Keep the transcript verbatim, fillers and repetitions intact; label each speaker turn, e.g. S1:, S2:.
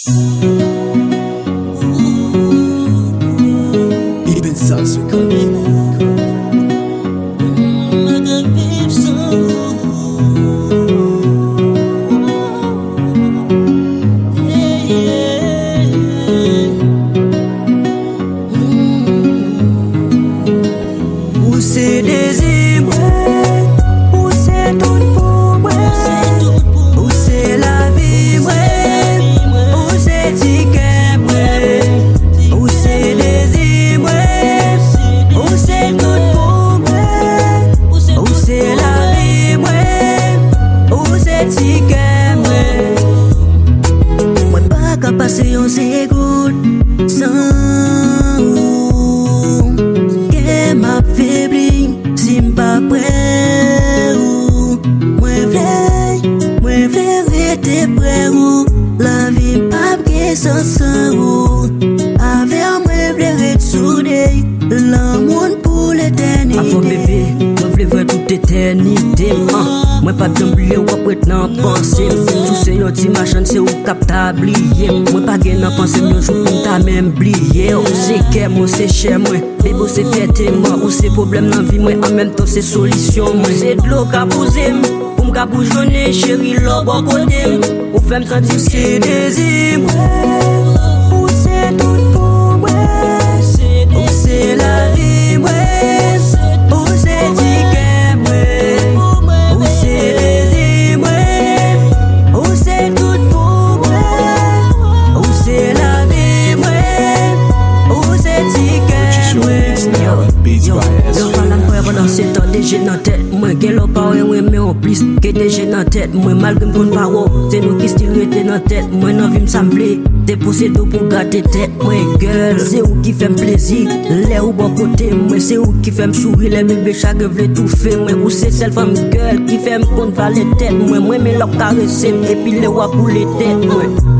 S1: Even Salsa Où c'est des immeubles, où c'est tout pour moi, où c'est la vie, où c'est ticket, où c'est des immeubles, où c'est tout pour moi, où c'est la vie, où c'est ticket, moi pas qu'à passer en seconde sans que m'a faibli si m'pas prêt ou moi v'l'ai moi v'l'ai rester prêt ou la vie pas que sans sans ou avec moi v'l'ai soudé l'amour pour l'éternité avant bébé moi v'l'ai voir toute éternité moi pas d'oublier ou après n'en penser tout c'est un petit machin c'est ou captable moi pas gain n'en penser un jour pour ta même oublier ou c'est que moi c'est cher moi bébé c'est fête moi ou c'est problème dans vie moi en même temps c'est solution moi c'est de l'eau qu'a posé pour me bougeonner chérie l'eau bon côté ou fait me sentir c'est des immeubles ou c'est tout pour moi ou c'est la vie moi ou c'est ticket moi ou c'est des immeubles ou c'est tout pour moi ou c'est la vie moi ou c'est ticket moi yo yo parle encore pendant sept ans déjà dans tête moi qu'elle a pas mais en plus que déjà dans tête moi malgré mon parole c'est nous qui style était dans tête moi non vie me semblait déposer d'eau pour garder tête moi girl c'est où qui fait plaisir les ou bon côté moi c'est où qui fait me sourire les bébés chaque veut tout faire moi ou c'est celle femme girl qui fait me compte valer tête moi moi mais leur caresser et puis les wa pour les têtes moi